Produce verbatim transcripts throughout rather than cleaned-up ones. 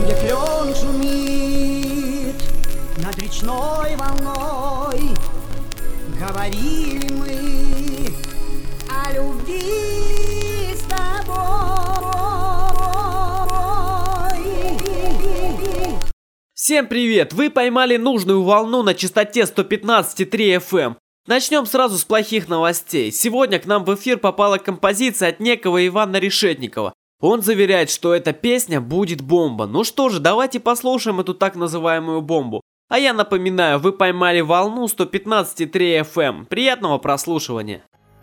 где клен шумит над речной волной. Говорили мы о любви с тобой. Всем привет! Вы поймали нужную волну на частоте сто пятнадцать и три эф эм. Начнем сразу с плохих новостей. Сегодня к нам в эфир попала композиция от некого Ивана Решетникова. Он заверяет, что эта песня будет бомба. Ну что же, давайте послушаем эту так называемую бомбу. А я напоминаю, вы поймали волну сто пятнадцать и три эф эм. Приятного прослушивания.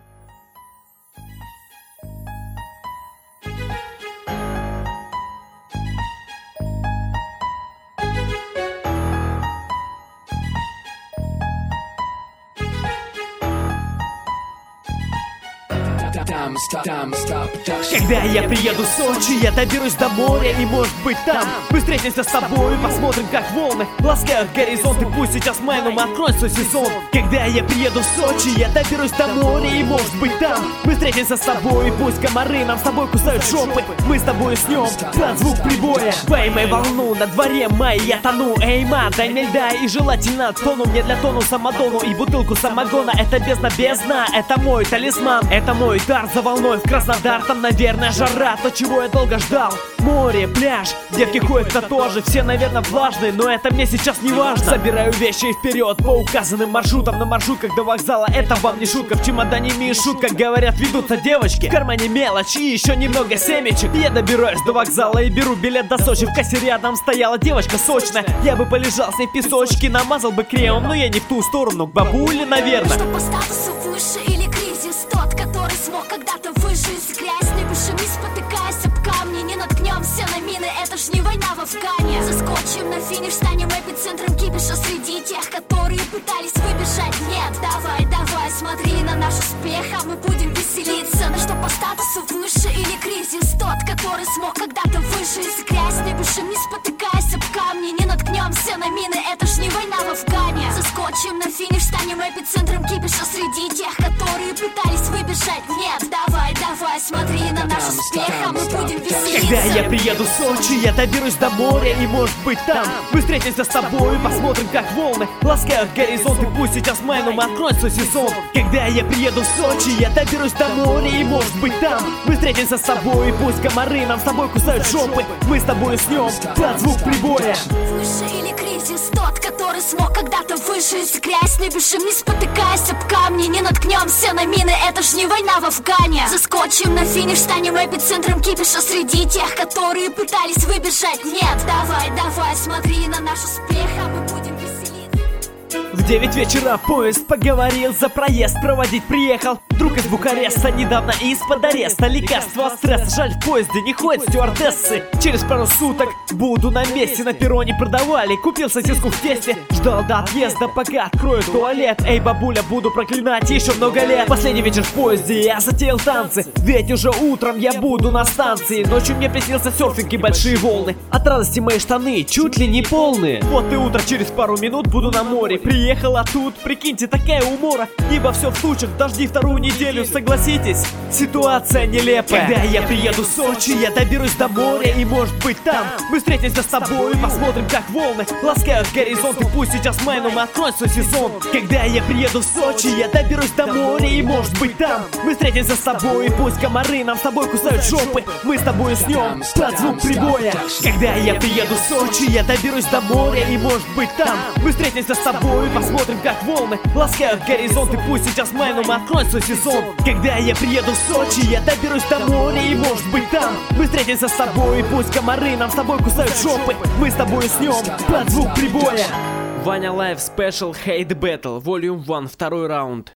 Когда я приеду в Сочи, я доберусь до моря, и может быть там мы встретимся с тобой, посмотрим, как волны ласкают горизонт, и пусть сейчас майном откроется сезон. Когда я приеду в Сочи, я доберусь до моря, и может быть там мы встретимся с тобой, и пусть комары нам с тобой кусают шопы, мы с тобой уснем под звук прибоя. Поймай волну, на дворе май, я тону. Эй, ма, дай мне льда, и желательно тону мне для тонуса Мадонну и бутылку самогона. Это бездна, бездна, это мой талисман, это мой дар за волной в Краснодар. Там, наверное, жара, то, чего я долго ждал. Море, пляж, девки ходят-то тоже. Все, наверное, влажные, но это мне сейчас не важно. Собираю вещи и вперед по указанным маршрутам. На маршрутках до вокзала, это вам не шутка. В чемодане мишут, как говорят, ведутся девочки. В кармане мелочь и еще немного семечек. Я добираюсь до вокзала и беру билет до Сочи. В кассе рядом стояла девочка сочная. Я бы полежал с ней в песочке, намазал бы кремом, но я не в ту сторону, к бабуле, наверное. Что по статусу выше или кризис тот, который смог когда-то выжить из грязь, не бешими, спотыкаясь об камни, не наткнемся на мины, это ж не война в Афгане. Заскочим на финиш, станем эпицентром кипиша среди тех, которые пытались выбежать. Нет, давай, давай, смотри на наш успех, а мы будем веселиться. На что по статусу выше или кризис тот, который смог когда-то выжить из грязь, не бешими, спотыкаясь об камни, не наткнемся на мины, это ж не война в Афгане. Заскочим на финиш, станем эпицентром кипиша среди тех, которые пытались выбежать. Нет, давай, давай, смотри на наш успех, а мы будем веселиться. Когда я приеду в Сочи, я доберусь до моря, и может быть там мы встретимся с тобой, посмотрим, как волны ласкают горизонт, и пусть сейчас майном откроется сезон. Когда я приеду в Сочи, я доберусь до моря, и может быть там мы встретимся с тобой, и пусть комары нам с тобой кусают шопы, мы с тобой уснем под звук прибоя. Выше или кризис тот, который смог когда-то выжить из грязь, не бежим, не спотыкаясь об камни, не наткнемся на мины, это ж не война в Афгане. Заскочим на финиш, станем эпицентром кипиша среди тех, которые пытались выбежать. Нет, давай, давай, смотри на наш успех, а мы будем веселиться. В девять вечера поезд поговорил, за проезд проводить приехал друг из Бухареста, недавно из-под ареста. Лекарство от стресса, жаль, в поезде не ходят стюардессы. Через пару суток буду на месте, на перроне продавали. Купил сосиску в тесте, ждал до отъезда, пока откроют туалет. Эй, бабуля, буду проклинать еще много лет. Последний вечер в поезде, я затеял танцы, ведь уже утром я буду на станции. Ночью мне приснился серфинг и большие волны, от радости мои штаны чуть ли не полные. Вот и утро, через пару минут буду на море. Приехала тут, прикиньте, такая умора. Небо все в тучах, дожди вторую неделю, согласитесь, ситуация нелепая. Когда я приеду в Сочи, я доберусь до моря, и может быть там мы встретимся с тобой, посмотрим, как волны ласкают горизонт, и пусть сейчас майном откроется сезон. Когда я приеду в Сочи, я доберусь до моря, и может быть там мы встретимся с тобой, и пусть комары нам с тобой кусают жопы, мы с тобой уснем под звук прибоя. Когда я приеду в Сочи, я доберусь до моря, и может быть там мы встретимся с тобой, посмотрим, как волны ласкают горизонт, и пусть сейчас майном откроется сезон. Когда я приеду в Сочи, я доберусь до моря, и может быть там мы встретимся с тобой, и пусть комары нам с тобой кусают жопы, мы с тобой уснем под звук прибоя. Ваня Live Special Hate Battle Volume один, второй раунд.